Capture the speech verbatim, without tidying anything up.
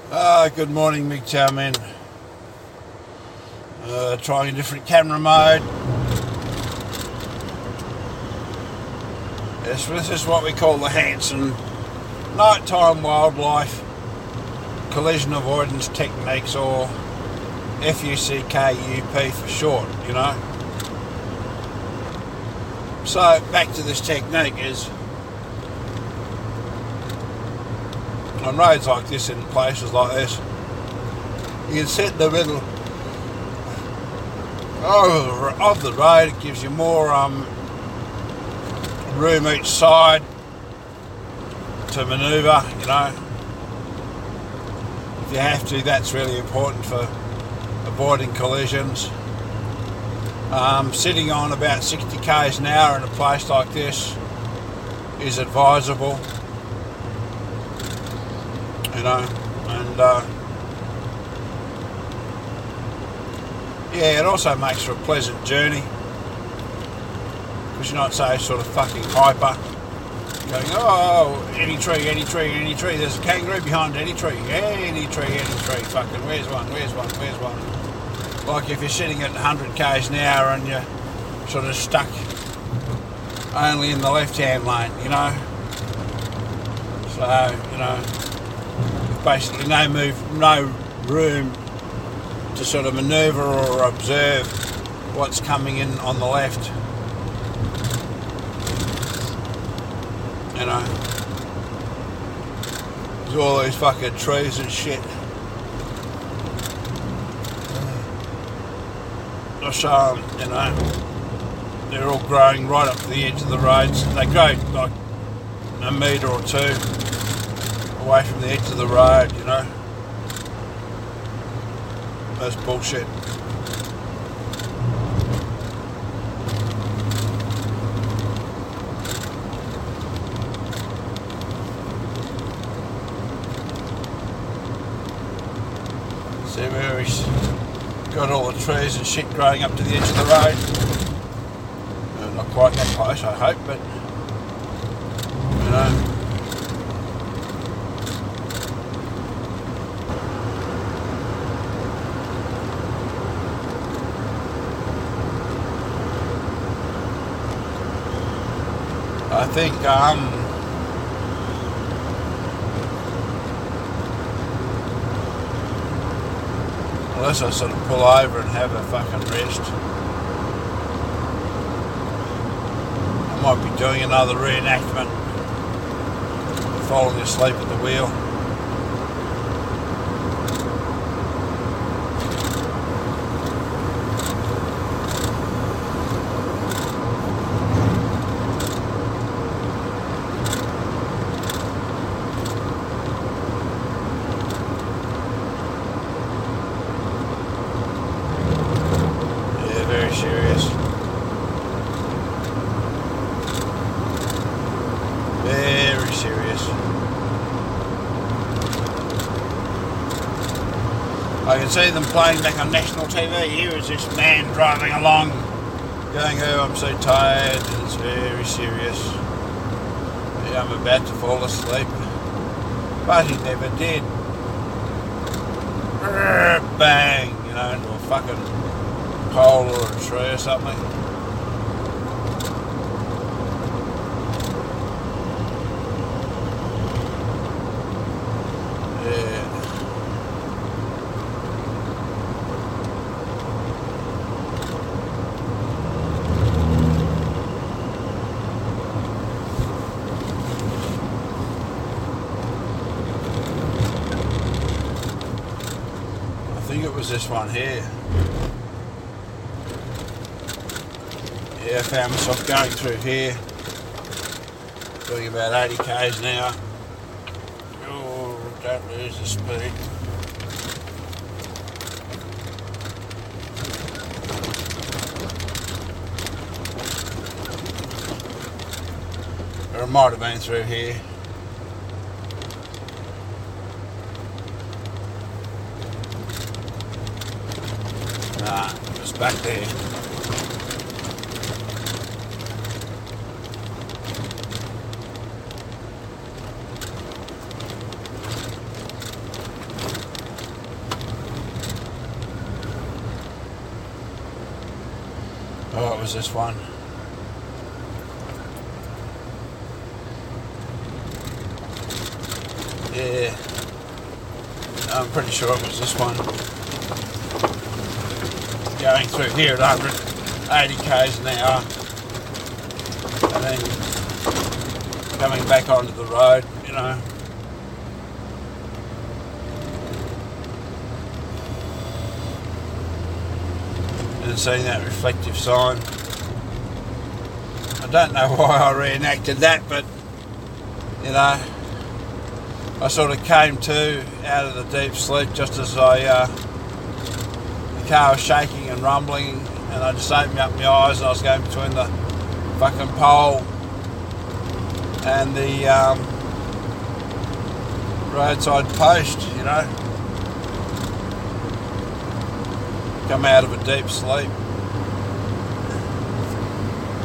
Uh, good morning, Big Chow Men. Uh, trying a different camera mode. Yes, this is what we call the Hanson Nighttime Wildlife Collision Avoidance Techniques, or F U C K U P for short, you know. So, back to this technique is, on roads like this, in places like this, you can sit in the middle of, of the road. It gives you more um, room each side to manoeuvre, you know. If you have to, that's really important for avoiding collisions. Um, sitting on about sixty k's an hour in a place like this is advisable, you know, and uh, yeah, it also makes for a pleasant journey because you're not so sort of fucking hyper, going, oh, any tree, any tree, any tree, there's a kangaroo behind any tree, any tree, any tree, fucking, where's one, where's one, where's one? Like if you're sitting at one hundred k's an hour and you're sort of stuck only in the left-hand lane, you know. So, you know, basically no move, no room to sort of manoeuvre or observe what's coming in on the left, you know. There's all these fucking trees and shit. So, you know, they're all growing right up to the edge of the roads. They grow like a metre or two away from the edge of the road, you know. That's bullshit. See where he's got all the trees and shit growing up to the edge of the road. Uh, not quite that close, I hope, but you know. I think um unless I sort of pull over and have a fucking rest, I might be doing another reenactment of falling asleep at the wheel. Very serious. Very serious. I can see them playing back on national T V. Here is this man driving along, going, oh, I'm so tired, and it's very serious. Yeah, I'm about to fall asleep. But he never did. Bang, you know, into a fucking pole or a tree or something. Yeah. I think it was this one here. Yeah, I found myself going through here, doing about eighty k's an hour. Oh, don't lose the speed. Or it might have been through here. Nah, it was back there. it was this one. Yeah, I'm pretty sure it was this one. Going through here at one hundred eighty k's an hour, and then coming back onto the road, you know. And seeing that reflective sign. I don't know why I reenacted that, but you know, I sort of came to out of the deep sleep just as I uh, the car was shaking and rumbling, and I just opened up my eyes and I was going between the fucking pole and the um, roadside post, you know. Come out of a deep sleep.